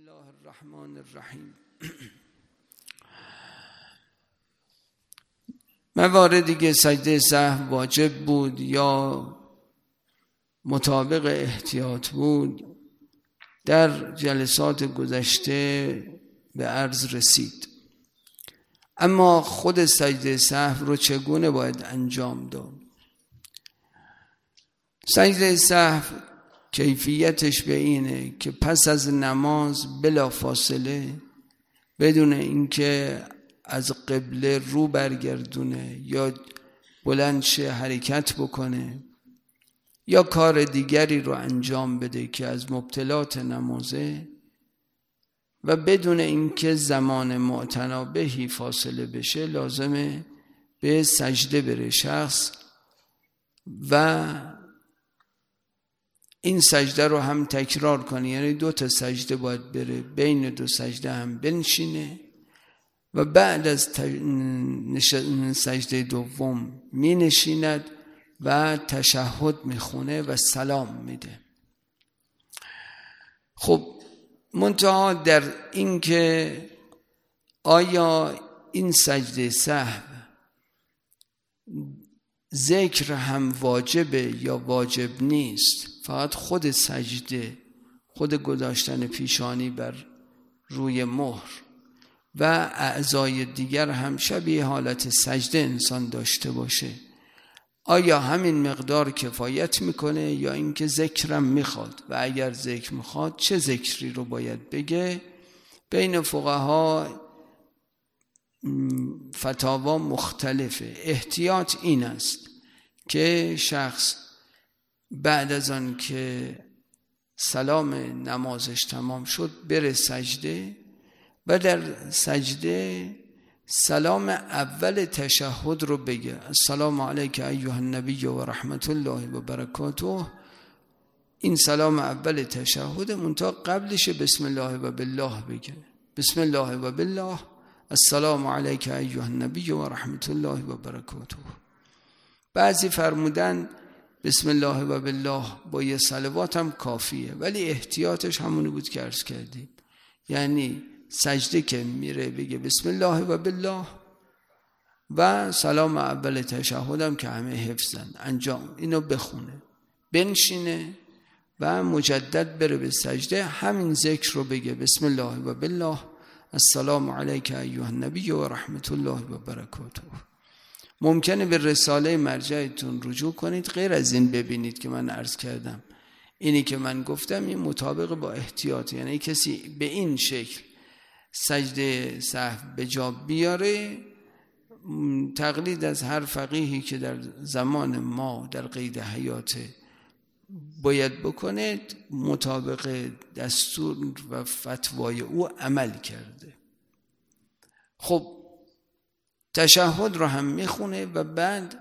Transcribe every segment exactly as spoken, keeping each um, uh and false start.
الله الرحمن الرحیم. مواردی که سجده سهو واجب بود یا مطابق احتیاط بود در جلسات گذشته به عرض رسید، اما خود سجده سهو رو چگونه باید انجام داد؟ سجده سهو کیفیتش به اینه که پس از نماز بلا فاصله بدون اینکه از قبله رو برگردونه یا بلند شه حرکت بکنه یا کار دیگری رو انجام بده که از مبطلات نمازه و بدون اینکه زمان معتنابهی فاصله بشه لازمه به سجده بره شخص و این سجده رو هم تکرار کنه، یعنی دو تا سجده باید بره، بین دو سجده هم بنشینه و بعد از سجده دوم می نشیند و تشهد می خونه و سلام میده. خب منتها در این که آیا این سجده سهو ذکر هم واجبه یا واجب نیست؟ فقط خود سجده، خود گذاشتن پیشانی بر روی مهر و اعضای دیگر هم شبیه حالت سجده انسان داشته باشه، آیا همین مقدار کفایت میکنه یا اینکه ذکرم میخواد؟ و اگر ذکر میخواد چه ذکری رو باید بگه؟ بین فقها فتاوا مختلفه. احتیاط این است که شخص بعد از آن که سلام نمازش تمام شد بره سجده و در سجده سلام اول تشهد رو بگه: السلام علیک ایها النبی و رحمت الله و برکاته. این سلام اول تشهد، منتها قبلش بسم الله و بالله بگه: بسم الله و بالله السلام علیک ایها النبی و رحمت الله و برکاته. بعضی فرمودن بسم الله و بالله با یه صلوات هم کافیه، ولی احتیاطش همونی بود که عرض کردیم، یعنی سجده که میره بگه بسم الله و بالله و سلام اول تشهدم که همه حفظن انجام اینو بخونه، بنشینه و مجدد بره به سجده همین ذکر رو بگه: بسم الله و بالله السلام علیک ایها النبی و رحمت الله و برکاته. ممکنه به رساله مرجعتون رجوع کنید، غیر از این ببینید که من عرض کردم اینی که من گفتم این مطابق با احتیاط، یعنی کسی به این شکل سجده سهو به جا بیاره، تقلید از هر فقیهی که در زمان ما در قید حیات باید بکنه، مطابق دستور و فتوای او عمل کرده. خب تشهد رو هم میخونه و بعد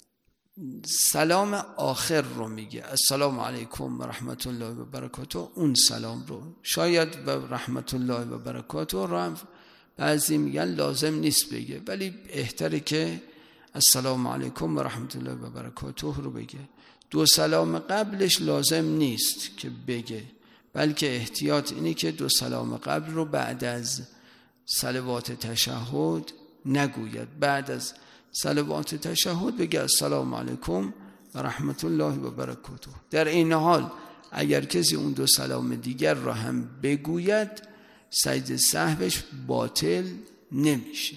سلام آخر رو میگه: السلام علیکم و رحمت الله و برکاته. اون سلام رو شاید و رحمت الله و برکاته رو هم بعضی میگن لازم نیست بگه، ولی بهتره که السلام علیکم و رحمت الله و برکاته رو بگه. دو سلام قبلش لازم نیست که بگه، بلکه احتیاط اینه که دو سلام قبل رو بعد از صلوات تشهد نگوید، بعد از صلوات تشهد بگه السلام علیکم و رحمت الله و برکاته. در این حال اگر کسی اون دو سلام دیگر را هم بگوید سجده سهوش باطل نمیشه.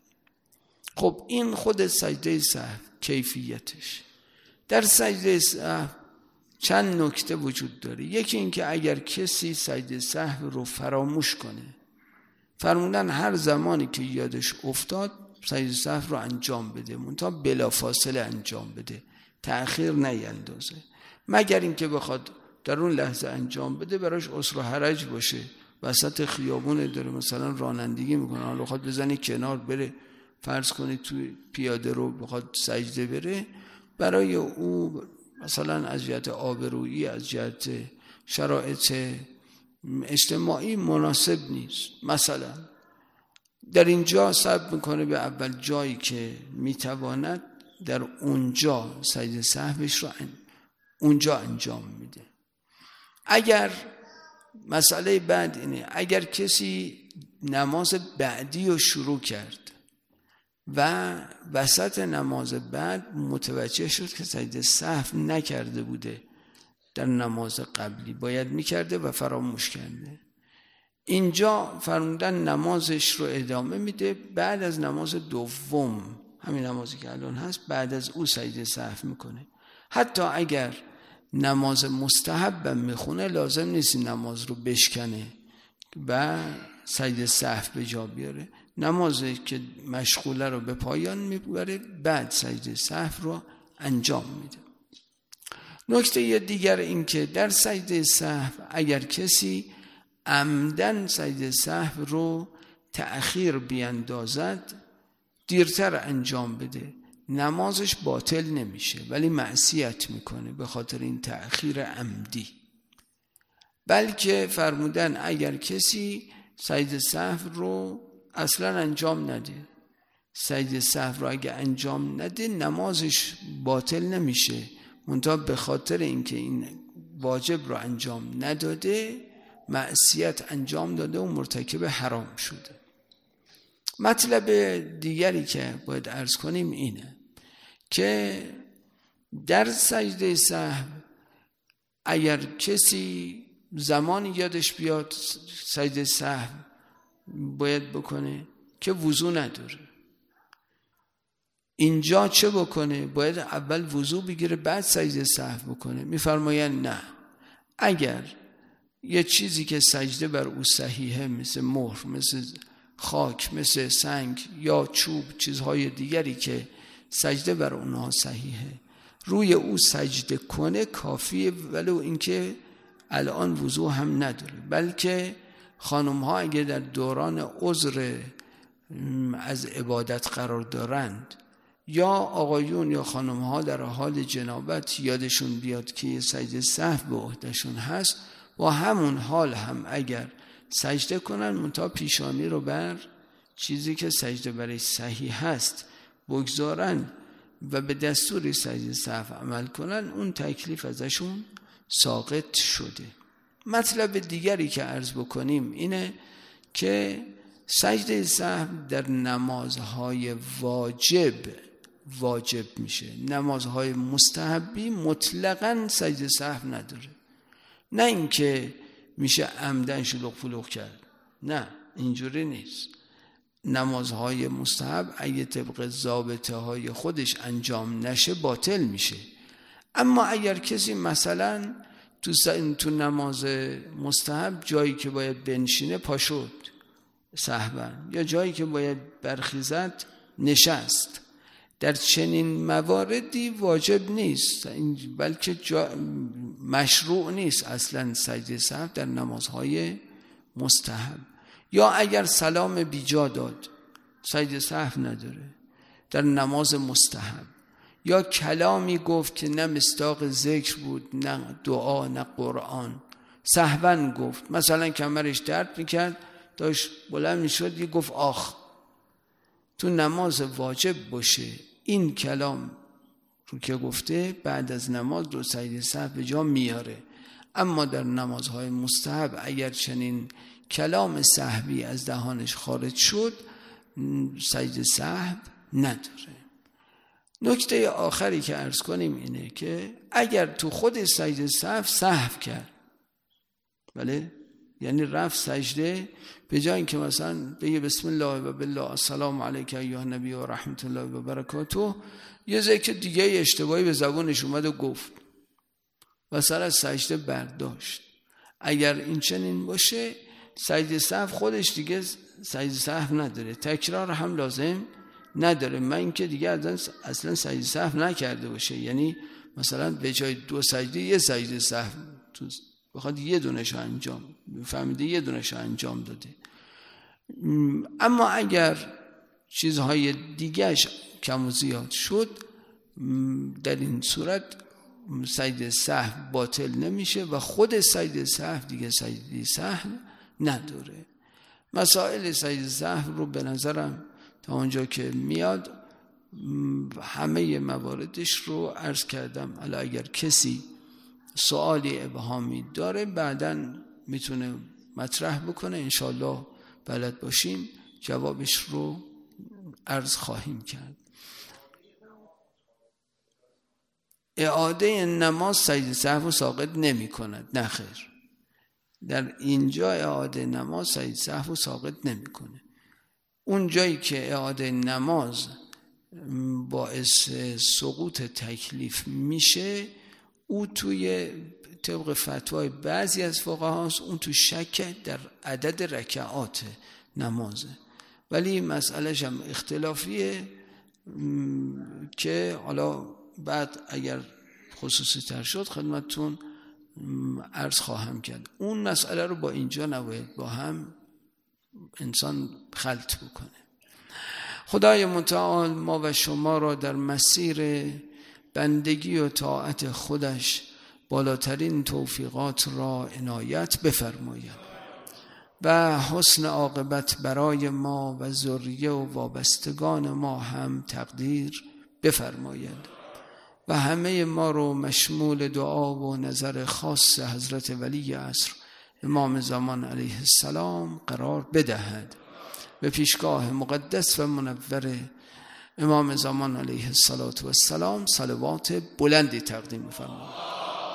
خب این خود سجده سهو کیفیتش. در سجده سهو چند نکته وجود داره. یکی این که اگر کسی سجده سهو رو فراموش کنه، فرمودن هر زمانی که یادش افتاد سجده سهو رو انجام بده، منتها بلا فاصله انجام بده، تأخیر نیندازه، مگر اینکه بخواد در اون لحظه انجام بده براش عسر و حرج باشه، وسط خیابون داره مثلا رانندگی میکنه، حالا بخواد بزنه کنار بره، فرض کنید توی پیاده رو بخواد سجده بره، برای او مثلا از جهت آبرویی، از جهت شرایط اجتماعی مناسب نیست. مثلا در اینجا صبر میکنه به اول جایی که میتواند در اونجا سجده سهوش رو اونجا انجام میده. اگر مسئله بعد اینه، اگر کسی نماز بعدی رو شروع کرد و وسط نماز بعد متوجه شد که سجده سهو نکرده بوده، در نماز قبلی باید میکرده و فراموش کرده، اینجا فرمودن نمازش رو ادامه میده، بعد از نماز دوم، همین نمازی که الان هست، بعد از او سجده سهو میکنه. حتی اگر نماز مستحبم میخونه لازم نیست نماز رو بشکنه و سجده سهو به جا بیاره، نمازی که مشغوله رو به پایان میبره، بعد سجده سهو رو انجام میده. نکته دیگر این که در سجده سهو اگر کسی عمدن سجده سهو رو تأخیر بیندازد، دیرتر انجام بده، نمازش باطل نمیشه ولی معصیت میکنه به خاطر این تأخیر عمدی. بلکه فرمودن اگر کسی سجده سهو رو اصلا انجام نده، سجده سهو رو اگه انجام نده نمازش باطل نمیشه، منتها به خاطر اینکه این واجب رو انجام نداده معصیت انجام داده و مرتکب حرام شده. مطلب دیگری که باید عرض کنیم اینه که در سجده سهو اگر کسی زمانی یادش بیاد سجده سهو باید بکنه که وضو نداره، اینجا چه بکنه؟ باید اول وضو بگیره بعد سجده سهو بکنه. میفرمایند نه، اگر یه چیزی که سجده بر او صحیحه، مثل مهر، مثل خاک، مثل سنگ یا چوب، چیزهای دیگری که سجده بر اونها صحیحه، روی او سجده کنه کافیه، ولو اینکه الان وضو هم نداره. بلکه خانم ها اگه در دوران عذر از عبادت قرار دارند یا آقایون یا خانم ها در حال جنابت یادشون بیاد که سجده سهو به عهدهشون هست، با همون حال هم اگر سجده کنن منتها پیشانی رو بر چیزی که سجده برای صحیح هست بگذارن و به دستور سجده سهو عمل کنن، اون تکلیف ازشون ساقط شده. مطلب دیگری که عرض بکنیم اینه که سجده سهو در نمازهای واجب واجب میشه، نمازهای مستحبی مطلقاً سجده سهو نداره. نه اینکه میشه عمدن شلوغ پلوغ کرد، نه اینجوری نیست. نمازهای مستحب اگه طبق ضابطه های خودش انجام نشه باطل میشه. اما اگر کسی مثلا تو, تو نماز مستحب جایی که باید بنشینه پاشد سهوا، یا جایی که باید برخیزد نشست، در چنین مواردی واجب نیست بلکه مشروع نیست اصلا سجده سهو در نمازهای مستحب. یا اگر سلام بیجا داد سجده سهو نداره در نماز مستحب، یا کلامی گفت که نه مصداق ذکر بود نه دعا نه قرآن، سهوا گفت، مثلا کمرش درد میکرد داشت بلند میشد یه گفت آخ، تو نماز واجب باشه این کلام رو که گفته بعد از نماز دو سجده سهو به جا میاره. اما در نمازهای مستحب اگر چنین کلام سهوی از دهانش خارج شد سجده سهو نداره. نکته آخری که عرض کنیم اینه که اگر تو خود سجده سهو سهو کرد، بله، یعنی رفت سجده به جای اینکه مثلا بگه بسم الله و بالله السلام علیک ایها نبی و رحمت الله و برکاته، یه ذکر دیگه اشتباهی به زبانش اومد و گفت و سر از سجده برداشت، اگر این چنین باشه سجده سهو خودش دیگه سجده سهو نداره، تکرار هم لازم نداره. من اینکه دیگه اصلا سجده سهو نکرده باشه، یعنی مثلا به جای دو سجده یه سجده سهو تو بخواد یه دونش انجام فهمیده یه دونش انجام داده. اما اگر چیزهای دیگهش کم و زیاد شد در این صورت سجده سهو باطل نمیشه و خود سجده سهو دیگه سجده سهو نداره. مسائل سجده سهو رو به نظرم تا اونجا که میاد همه مواردش رو عرض کردم. حالا اگر کسی سوالی ابهامی داره بعداً میتونه مطرح بکنه، انشالله بلد باشیم جوابش رو عرض خواهیم کرد. اعاده نماز سجده سهو ساقط نمی کند. نه خیر، در اینجا اعاده نماز سجده سهو ساقط نمی کنه. اون جایی که اعاده نماز باعث سقوط تکلیف میشه، او توی طبق فتوای بعضی از فقهاست، اون تو شک در عدد رکعات نمازه، ولی مسئلهش هم اختلافیه که حالا بعد اگر خصوصی تر شد خدمتتون عرض خواهم کرد. اون مسئله رو با اینجا نباید با هم انسان خلط بکنه. خدای متعال ما و شما را در مسیر بندگی و طاعت خودش بالاترین توفیقات را عنایت بفرماید و حسن عاقبت برای ما و ذریه و وابستگان ما هم تقدیر بفرماید و همه ما رو مشمول دعا و نظر خاص حضرت ولی عصر امام زمان علیه السلام قرار بدهد. به پیشگاه مقدس و منور امام زمان علیه السلام صلوات بلندی تقدیم فرمایید.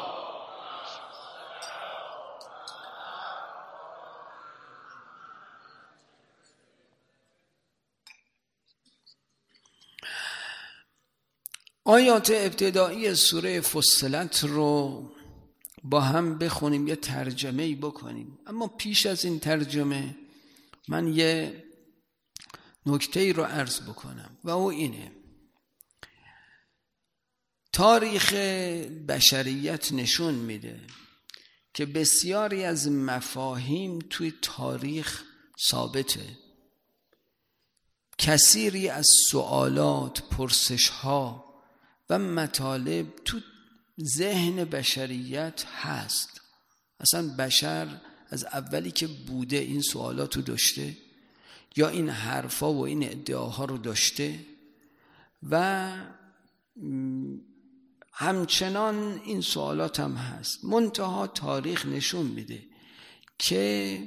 آیات ابتدایی سوره فصلت رو با هم بخونیم، یه ترجمه‌ای بکنیم. اما پیش از این ترجمه من یه نکته‌ای رو عرض بکنم و او اینه: تاریخ بشریت نشون میده که بسیاری از مفاهیم توی تاریخ ثابته. کثیری از سوالات، پرسش‌ها و مطالب تو ذهن بشریت هست. اصلا بشر از اولی که بوده این سوالات رو داشته یا این حرفا و این ادعاها رو داشته و همچنان این سوالات هم هست. منتها تاریخ نشون میده که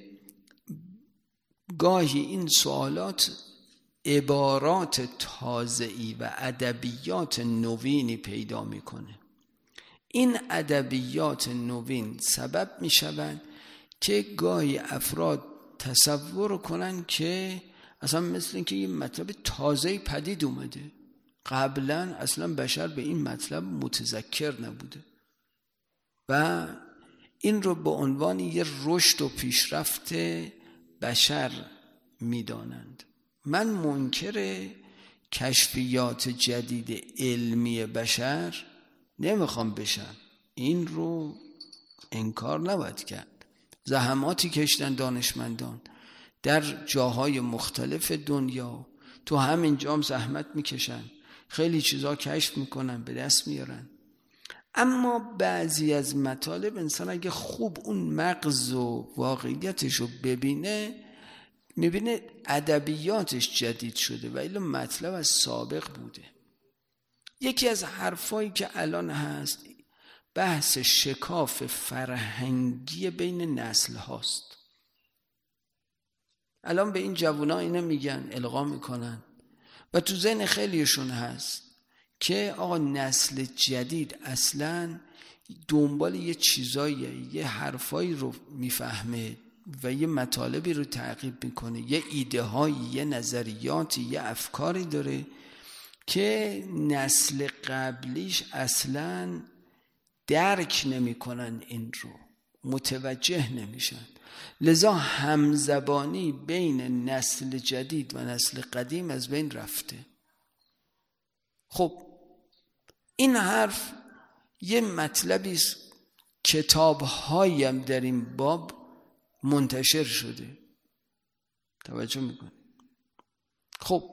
گاهی این سوالات عبارات تازه‌ای و ادبیات نوینی پیدا میکنه. این ادبیات نوین سبب میشوند که گاهی افراد تصور کنن که اصلا مثل این که این مطلب تازه‌ای پدید اومده، قبلا اصلا بشر به این مطلب متذکر نبوده و این رو به عنوان یه رشد و پیشرفت بشر میدانند. من منکر کشفیات جدید علمی بشر نمیخوام بشم، این رو انکار نباید کرد. زحماتی کشیدن دانشمندان در جاهای مختلف دنیا، تو همین جام زحمت میکشن، خیلی چیزا کشف میکنن، به دست میارن. اما بعضی از مطالب انسان اگه خوب اون مغز و واقعیتش رو ببینه، میبینه ادبیاتش جدید شده و ایلا مطلب از سابق بوده. یکی از حرفایی که الان هست بحث شکاف فرهنگی بین نسل هاست. الان به این جوونا اینه میگن، القا میکنن و تو ذهن خیلیشون هست که آقا نسل جدید اصلا دنبال یه چیزایی، یه حرفایی رو میفهمه و یه مطالبی رو تعقیب میکنه، یه ایده هایی، یه نظریاتی، یه افکاری داره که نسل قبلیش اصلا درک نمیکنن، این رو متوجه نمیشن. لذا همزبانی بین نسل جدید و نسل قدیم از بین رفته. خب این حرف یه مطلبی است، کتاب‌هایی هم در این باب منتشر شده، توجه میکنه. خب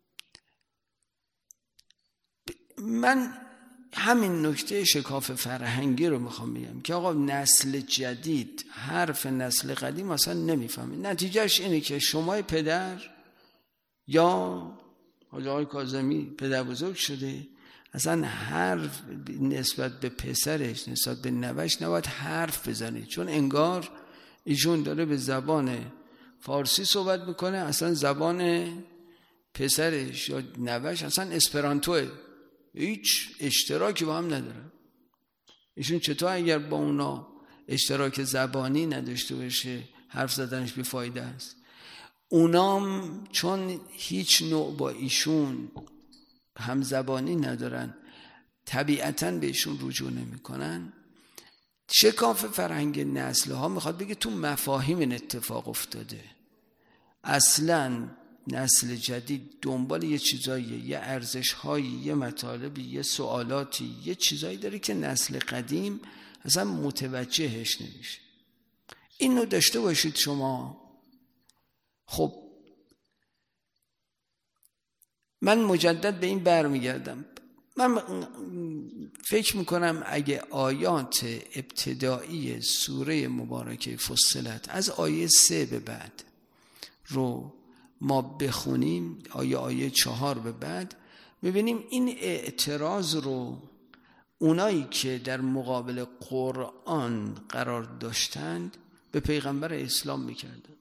من همین نکته شکاف فرهنگی رو میخوام بگم که آقا نسل جدید حرف نسل قدیم اصلا نمیفهمه. نتیجهش اینه که شما پدر یا حاج آقای کاظمی پدر بزرگ شده، اصلا حرف نسبت به پسرش، نسبت به نوش نباید حرف بزنه، چون انگار ایشون داره به زبان فارسی صحبت میکنه، اصلا زبان پسرش یا نوش اصلا اسپرانتوه، هیچ اشتراکی با هم نداره. ایشون چطور اگر با اونا اشتراک زبانی نداشته باشه حرف زدنش بیفایده است؟ اونام چون هیچ نوع با ایشون هم زبانی ندارن طبیعتاً بهشون رجوع نمی کنن. شکاف فرهنگ نسل ها میخواد بگه تو مفاهیم این اتفاق افتاده. اصلاً نسل جدید دنبال یه چیزاییه، یه ارزش هایی، یه مطالبی، یه سوالاتی، یه چیزایی داره که نسل قدیم اصلا متوجهش نمیشه. اینو داشته باشید شما. خب من مجدد به این برمیگردم. من فکر میکنم اگه آیات ابتدایی سوره مبارکه فصلت از آیه سه به بعد رو ما بخونیم، آیه آیه چهار به بعد، ببینیم این اعتراض رو اونایی که در مقابل قرآن قرار داشتند به پیغمبر اسلام میکردن.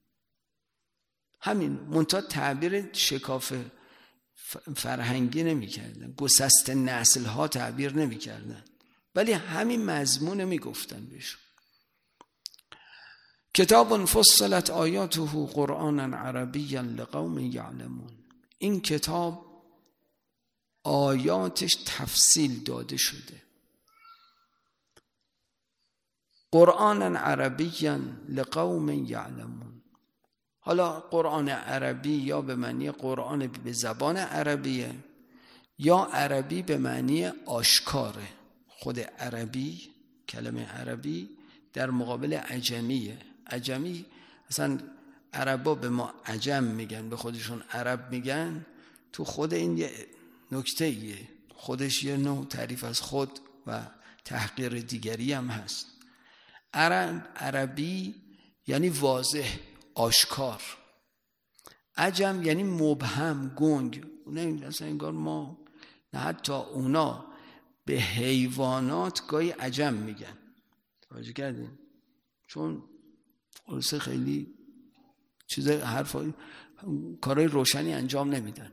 همین منتها تعبیر شکاف فرهنگی نمی کردن، گسست نسل ها تعبیر نمی کردن، ولی همین مضمون می گفتن بهشون. کتاب فصلت آیاته قرآنا عربیا لقوم یعلمون. این کتاب آیاتش تفصیل داده شده. قرآنا عربیا لقوم یعلمون. حالا قرآن عربی یا به معنی قرآن به زبان عربیه یا عربی به معنی آشکاره. خود عربی، کلمه عربی در مقابل عجمیه. عجمی اصلا عربا به ما عجم میگن، به خودشون عرب میگن. تو خود این یه نکته ایه، خودش یه نوع تعریف از خود و تحقیر دیگری هم هست. عرب عربی یعنی واضح، آشکار. عجم یعنی مبهم، گنگ. نه اصلا انگار ما، نه حتی اونا به حیوانات گاهی عجم میگن. توجه کردین؟ چون خلاصه خیلی چیز حرفای کارهای روشنی انجام نمیدن.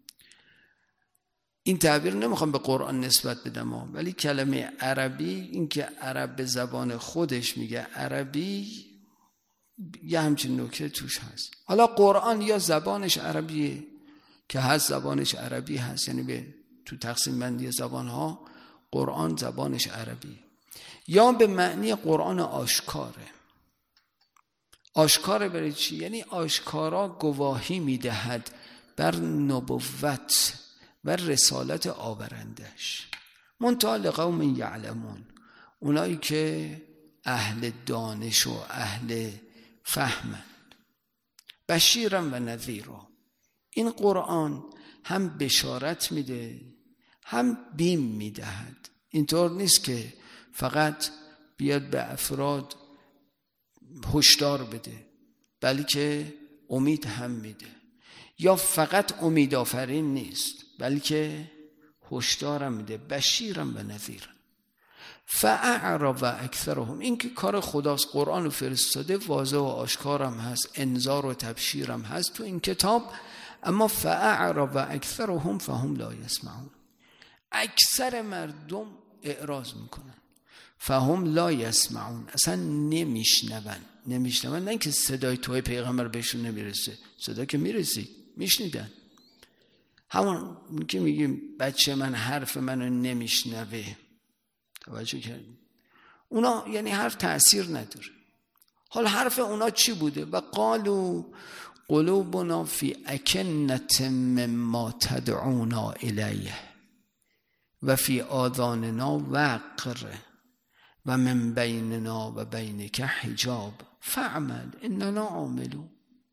این تعبیر نمیخوام به قرآن نسبت بدم، ولی کلمه عربی، این که عرب به زبان خودش میگه عربی، یه همچین نکته توش هست. حالا قرآن یا زبانش عربیه که هست، زبانش عربی هست، یعنی به تو تقسیم بندی زبان ها قرآن زبانش عربی، یا به معنی قرآن آشکاره. آشکاره برای چی؟ یعنی آشکارا گواهی میدهد بر نبوت و رسالت آورندش. منتها لقوم یعلمون، اونایی که اهل دانش و اهل فهمند. بشیرا و نذیرا. این قرآن هم بشارت میده هم بیم میدهد. اینطور نیست که فقط بیاد به افراد هشدار بده، بلکه امید هم میده. یا فقط امید آفرین نیست، بلکه هشدار هم میده. بشیرا و نذیرا. فاعرض اکثرهم. این که کار خداست، قرآن فرستاده، واضح و آشکارم هست، انذار و تبشیرم هست تو این کتاب. اما فاعرض اکثرهم فهم لا یسمعون. اکثر مردم اعراض میکنن. فهم لا یسمعون، اصلا نمیشنون. نمیشنون، نه اینکه صدای توی پیغمبر بهشون نمیرسه، صدا که میرسی، میشنیدن. همون که میگیم بچه من حرف منو نمیشنوه، توجه کردیم؟ اونا یعنی حرف تأثیر نداره. حال حرف اونا چی بوده؟ و قالوا قلوبنا فی اکنة مما تدعونا الیه و فی آذاننا وقر و من بیننا و بینک حجاب فعمل اننا عاملون.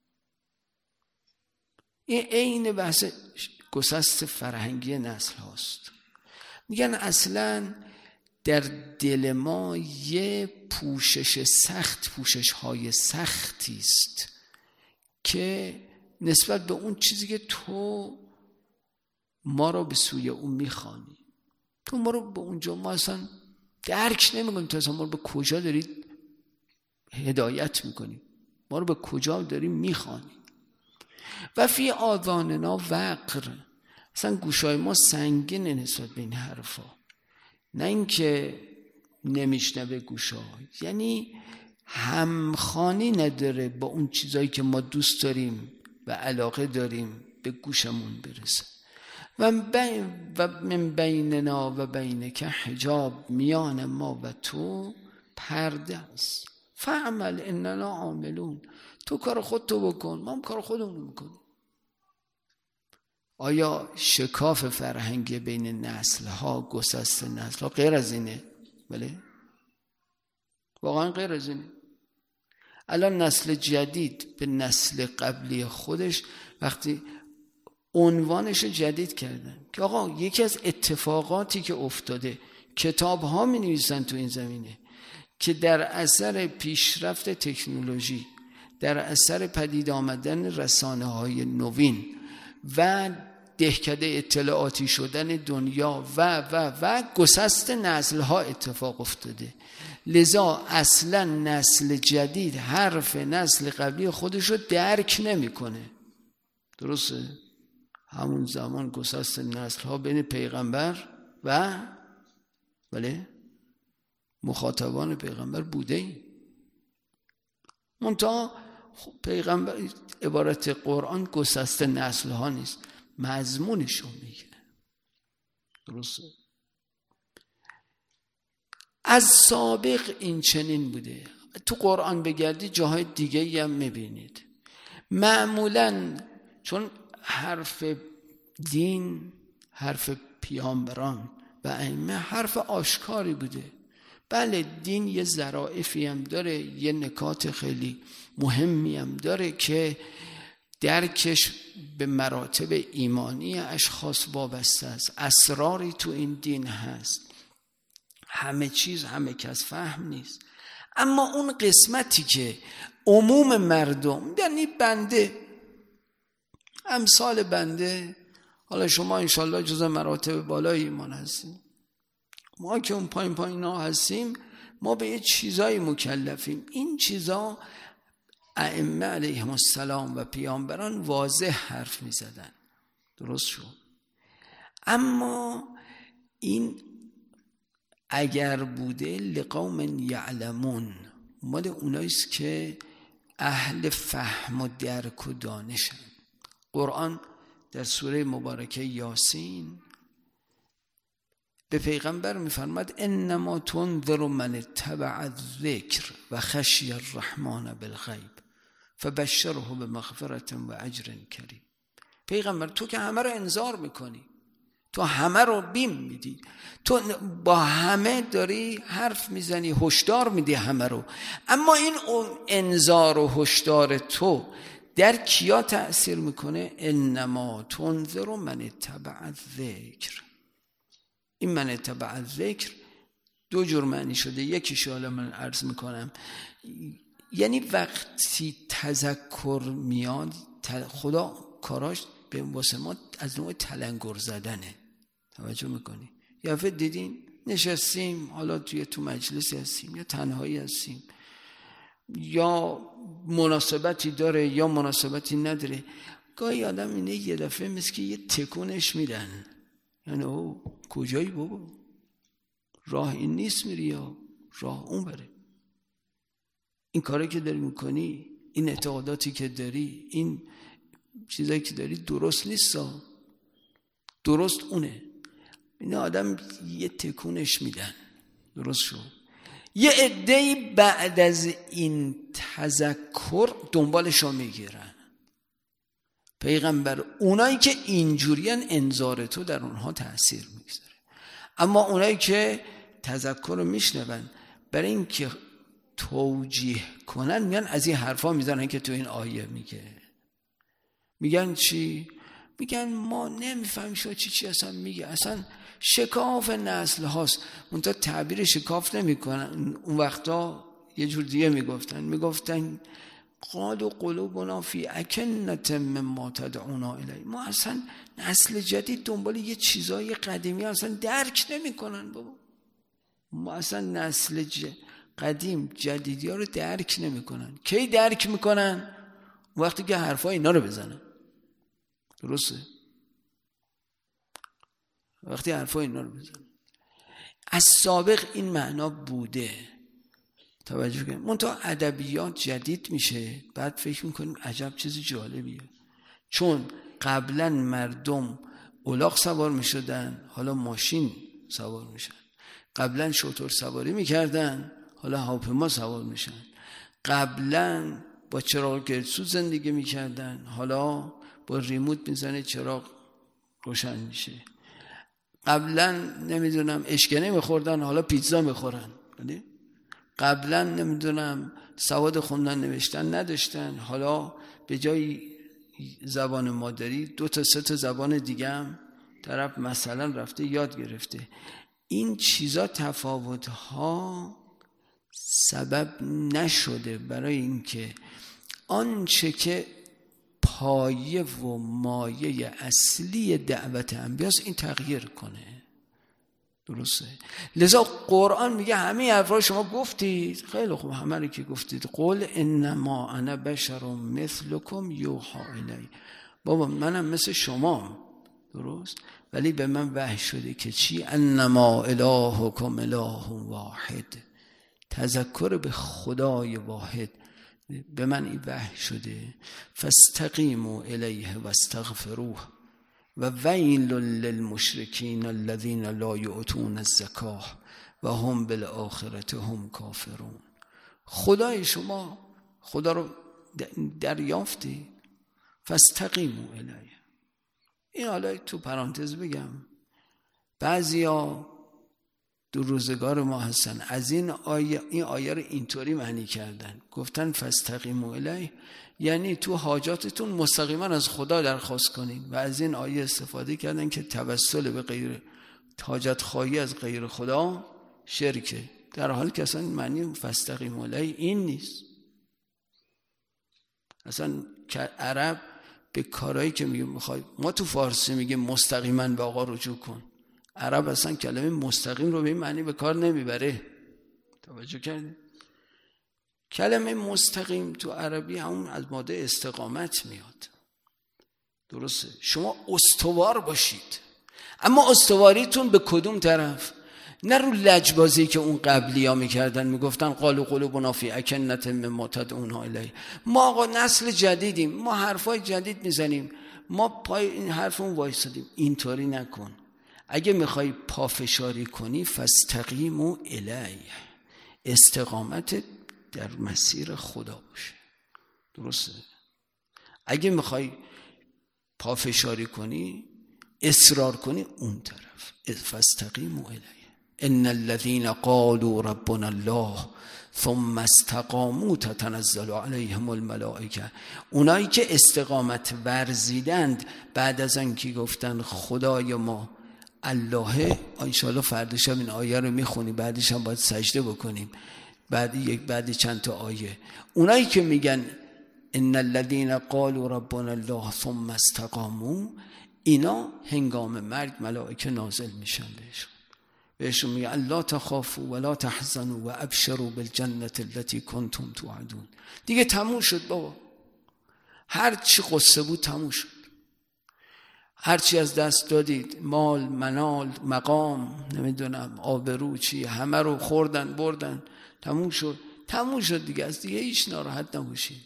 این عین بحث گسست فرهنگی نسل هاست. میگن اصلاً در دل ما یه پوشش سخت، پوشش های سختی است که نسبت به اون چیزی که تو ما رو به سوی اون میخوانی. تو ما رو به اونجا، ما اصلا درک نمیکنیم تو اصلا ما رو به کجا دارید هدایت میکنی، ما رو به کجا داری میخوانی. و فی آذاننا وقر، اصلا گوشای ما سنگینه نسبت به این حرفا، نه اینکه نمیشنوه گوشا، یعنی همخوانی نداره با اون چیزایی که ما دوست داریم و علاقه داریم به گوشمون برسه. و من بیننا و بینک حجاب، میان ما و تو پرده است. فعمل اننا عاملون، تو کار خودتو بکن، ما هم کار خودمون میکنیم. آیا شکاف فرهنگی بین نسل‌ها، گسست نسل‌ها غیر از اینه؟ بله، واقعا غیر از اینه. الان نسل جدید به نسل قبلی خودش وقتی عنوانش جدید کردن که آقا یکی از اتفاقاتی که افتاده، کتاب ها می نویسن تو این زمینه که در اثر پیشرفت تکنولوژی، در اثر پدید آمدن رسانه های نوین و دهکده اطلاعاتی شدن دنیا و و و گسست نسل ها اتفاق افتاده. لذا اصلا نسل جدید حرف نسل قبلی خودش رو درک نمیکنه. درسته؟ همون زمان گسست نسل ها بین پیغمبر و بله مخاطبان پیغمبر بوده ای. منتها خب پیغمبر، عبارت قرآن گسست نسل ها نیست، مضمونشو میگه. درسته؟ از سابق این چنین بوده. تو قرآن بگردی جاهای دیگه هم میبینید. معمولاً چون حرف دین، حرف پیامبران و ائمه حرف آشکاری بوده. بله دین یه ظرافی هم داره، یه نکات خیلی مهمی هم داره که درکش به مراتب ایمانی اشخاص وابسته است. اسراری تو این دین هست، همه چیز همه کس فهم نیست. اما اون قسمتی که عموم مردم، یعنی بنده، امثال بنده، حالا شما انشالله جز مراتب بالای ایمان هستیم، ما که اون پایین پایین ها هستیم، ما به یه چیزایی مکلفیم. این چیزا ائمه علیهم السلام و پیامبران واضح حرف می زدن. درست شد. اما این اگر بوده لقوم یعلمون، مال اوناییست که اهل فهم و درک و دانشن. قرآن در سوره مبارکه یاسین به پیغمبر میفرماد انما تنذر من اتبع الذکر و خشی الرحمن بالغیب فبشره بمغفرة و اجر کریم. پیغمبر تو که همه رو انذار میکنی، تو همه رو بیم میدی، تو با همه داری حرف میزنی، هشدار میدی همه رو، اما این انذار و هشدار تو در کیا تأثیر میکنه؟ انما تنذر من اتبع الذکر. این من اتبع الذکر دو جور معنی شده. یکیش حالا من عرض میکنم، یعنی وقتی تذکر میاد، خدا کاراش به واسه ما از نوع تلنگر زدنه. توجه میکنی؟ یا دفعه دیدین نشستیم، حالا توی تو مجلسی هستیم یا تنهایی هستیم، یا مناسبتی داره یا مناسبتی نداره، گاهی آدم اینه یه دفعه مثل که یه تکونش میدن، یعنی او کجایی بابا، راه این نیست میری یا راه اون بره. این کاری که داری میکنی، این اعتقاداتی که داری، این چیزایی که داری درست نیست، درست اونه. این آدم یه تکونش میدن. درست شد. یه عده‌ای بعد از این تذکر دنبالشو میگیرن. پیغمبر اونایی که اینجورین انذار تو در اونها تأثیر میگذاره، اما اونایی که تذکر رو میشنون برای اینکه توجیه کنن میان از این حرفا میزنن که تو این آیه میگه. میگن چی؟ میگن ما نمیفهمیم شو چی چی اصلا میگه، اصلا شکاف نسل هاست. منتها تعبیر شکاف نمیکنن. اون وقتا یه جور دیگه میگفتن، میگفتن قالوا قلوبنا فی اکنة مما تدعونا الیه. ما اصلا نسل جدید دنبال یه چیزای قدیمی اصلا درک نمیکنن بابا. ما اصلا نسل قدیم جدیدی ها رو درک نمی کنن. کی درک میکنن؟ وقتی که حرفای اینا رو بزنن. درسته؟ وقتی حرفای اینا رو بزنن. از سابق این معنا بوده. توجه کنید. منتها ادبیات جدید میشه، بعد فکر میکنیم عجب چیز جالبیه. چون قبلا مردم الاغ سوار میشدن، حالا ماشین سوار میشن. قبلا شتر سواری میکردن، حالا هواپیما سوار میشن. قبلا با چراغ گردسوز زندگی میکردن، حالا با ریموت میزنه چراغ روشن میشه. قبلا نمیدونم اشکنه میخوردن، حالا پیتزا میخورن. قبلا نمیدونم سواد خوندن نوشتن نداشتن، حالا به جای زبان مادری دو تا سه تا زبان دیگه هم طرف مثلا رفته یاد گرفته. این چیزا تفاوت‌ها سبب نشده برای اینکه آنچه که پایه و مایه اصلی دعوت انبیاست این تغییر کنه. درسته؟ لذا قرآن میگه همه حرفا شما گفتید، خیلی خوب، همه رو که گفتید. قل انما انا بشر مثلکم یوحی الی. بابا منم مثل شما، درست؟ ولی به من وحی شده که چی؟ انما الهکم اله واحد. تذکر به خدای واحد به من این وحی شده. فاستقیموا الیه واستغفروه و ویل للمشرکین الذین لا یؤتون الزکاه و هم بالآخرة هم کافرون. خدای شما خدا رو دریافتی، فاستقیموا الیه. این حالا تو پرانتز بگم، بعضیا دو روزگار ما هستن از این آیه این آیه رو اینطوری معنی کردن، گفتن فاستقیموا الیه یعنی تو حاجاتتون مستقیما از خدا درخواست کنین، و از این آیه استفاده کردن که توسل به غیر حاجت خواهی از غیر خدا شرکه، در حالی که اصلا معنی فاستقیموا الیه این نیست. اصلا عرب به کارهایی که میگه میخوای، ما تو فارسی میگیم مستقیما به آقا رجوع کن، عرب اصلا کلمه مستقیم رو به این معنی به کار نمیبره. توجه کردید؟ کلمه مستقیم تو عربی همون از ماده استقامت میاد. درسته؟ شما استوار باشید، اما استواریتون به کدوم طرف؟ نه رو لجبازی که اون قبلی ها میکردن، میگفتن قالوا قلوبنا فی اکنة مما تدعونا الیه. ما آقا نسل جدیدیم، ما حرفای جدید میزنیم، ما پای این حرفمون وایسادیم. اینطوری نکن. اگه میخوای پافشاری کنی فاستقیموا الیه، استقامت در مسیر خدا باشه. درسته؟ اگه میخوای پافشاری کنی، اصرار کنی، اون طرف فاستقیموا الیه. ان الذين قالوا ربنا الله ثم استقاموا تتنزل عليهم الملائکه. اونایی که استقامت ورزیدند بعد از آنکه گفتن خدای ما الله، ان شاء الله فردا شب این آیه رو میخونیم، بعدش هم باید سجده بکنیم، بعد یک بعد چند تا آیه. اونایی که میگن ان الذين قالوا ربنا الله ثم استقاموا، اینا هنگام مرگ ملائکه نازل میشن بهشون، بهشون میگه لا تخافوا ولا تحزنوا وابشروا بالجنة التي كنتم توعدون. دیگه تموم شد بابا، هر چی قصه بود تموم شد، هر چی از دست دادید، مال، منال، مقام، نمیدونم آبرو، چی، همه رو خوردن بردن، تموم شد. تموم شد دیگه، از دیگه هیچ ناراحت نباشید.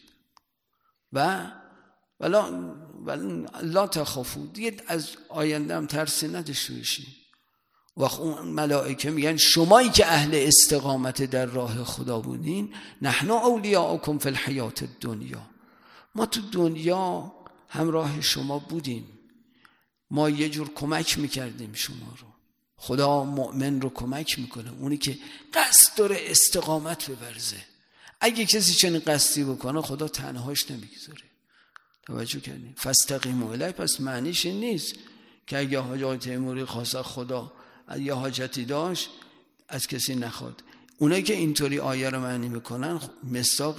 و ولا ولا لا تخافوا، دیگه از آینده هم ترسی نداشته باشید. و اون ملائکه میگن شمایی که اهل استقامت در راه خدا بودین، نحن اولیاءکم فی الحیات الدنیا، ما تو دنیا همراه شما بودیم، ما یه جور کمک میکردیم شما رو. خدا مؤمن رو کمک میکنه، اونی که قصد داره استقامت بورزه. اگه کسی چنین قصدی بکنه خدا تنهاش نمیگذاره. توجه کردین؟ فاستقیموا الیه پس معنیش این نیست که اگه حاج تیموری خواست خدا یه حاجتی داشت از کسی نخواد. اونایی که اینطوری آیه رو معنی میکنن مصداق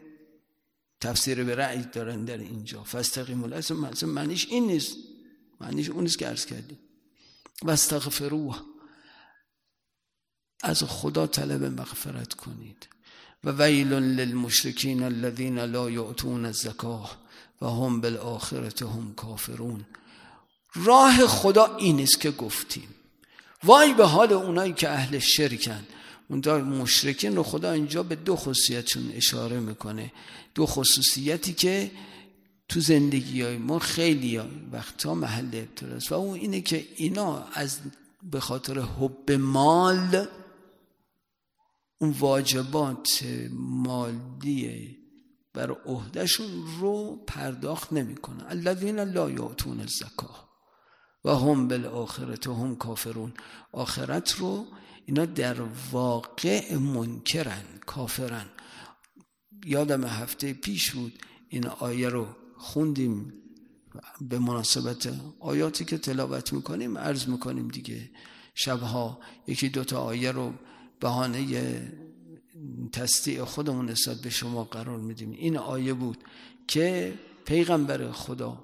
تفسیر به رأی دارن در اینجا. فاستقیموا الیه اصلا معنیش این نیست، معنیش اون نیست که عرض کردیم. واستغفروه، از خدا طلب مغفرت کنید. و ویل للمشرکین الذین لا یؤتون الزکاه و هم بالآخرة هم کافرون. راه خدا این است که گفتیم. وای به حال اونایی که اهل شرکن. اون مشرکین رو خدا اینجا به دو خصوصیتشون اشاره میکنه. دو خصوصیتی که تو زندگی های ما خیلی ها وقتا محل ابتلاست و اون اینه که اینا از به خاطر حب مال اون واجبات مالی بر عهدهشون رو پرداخت نمیکنن. الذین لا یؤتون الزکاه و هم بالآخرة هم کافرون. آخرت رو اینا در واقع منکرن، کافرن. یادم هفته پیش بود این آیه رو خوندیم به مناسبت آیاتی که تلاوت میکنیم عرض میکنیم دیگه. شبها یکی دوتا آیه رو بهانه تصدیع خودمون نسبت به شما قرار میدیم. این آیه بود که پیغمبر خدا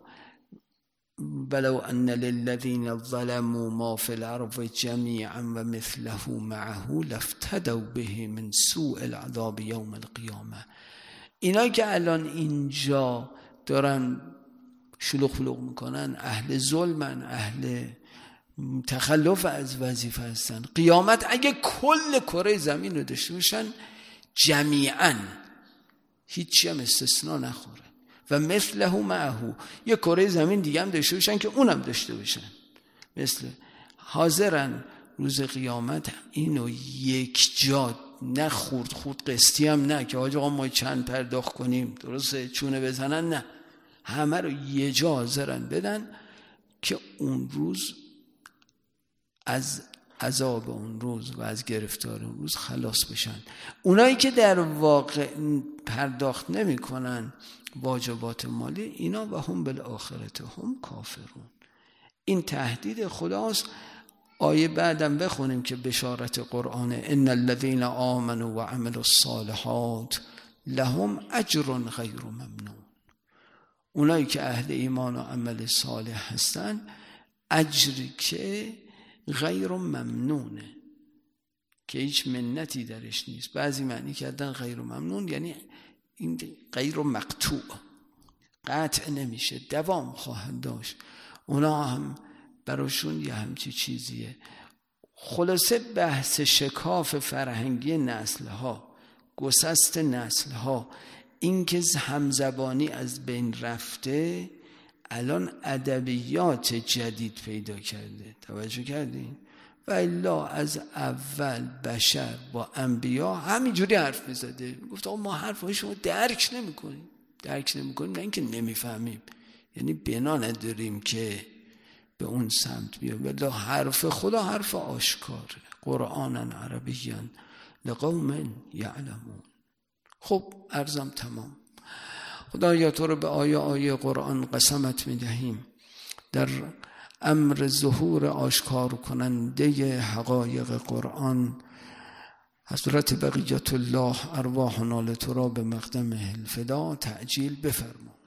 ولو ان للذین ظلموا ما فی الارض جمیعا و مثله معه لافتدوا به من سوء العذاب یوم القیامه. اینا که الان اینجا دارن شلوغ شلوغ میکنن اهل ظلمن، اهل تخلف از وظیفه هستن. قیامت اگه کل کره زمین رو داشته باشن جمیعا، هیچی هم استثناء نخوره، و مثله معه، یه کره زمین دیگه هم داشته باشن که اونم داشته باشن، مثل حاضرن روز قیامت اینو یک جا، نه خورد خورد قسطی هم نه که آقا ما چند پرداخت کنیم درسته چونه بزنن، نه، همه رو یه جا حاضرن بدن که اون روز از عذاب اون روز و از گرفتار اون روز خلاص بشن. اونایی که در واقع پرداخت نمی کنن واجبات مالی، اینا و هم بالآخرة هم کافرون. این تهدید خداست. آیه بعدم بخونیم که بشارت قرآن ان الذين آمنوا و عملوا الصالحات لهم اجر غیر ممنون. اونایی که اهل ایمان و عمل صالح هستن اجری که غیر ممنونه، که هیچ منتی درش نیست. بعضی معنی کردن غیر ممنون یعنی این غیر مقطوع، قطع نمیشه، دوام خواهند داشت. اونا هم براشون یه همچی چیزیه. خلاصه بحث شکاف فرهنگی نسل‌ها، گسست نسل‌ها، این که همزبانی از بین رفته، الان ادبیات جدید پیدا کرده. توجه کردین؟ و الا از اول بشر با انبیا همینجوری حرف میزده، گفت آقا ما حرفای شما درک نمی‌کنیم، درک نمی‌کنیم، نه اینکه نمی‌فهمیم، یعنی بنا نداریم که به اون سمت بیاد. ولی حرف خدا حرف آشکاره، قرآناً عربیاً لقوم یعلمون. خب عرضم تمام. خدایا تو رو به آیه آیه قرآن قسمت میدهیم در امر ظهور آشکار کننده حقایق قرآن. حضرت بقیت الله ارواحنا لترا به مقدم الفدا تعجیل بفرما.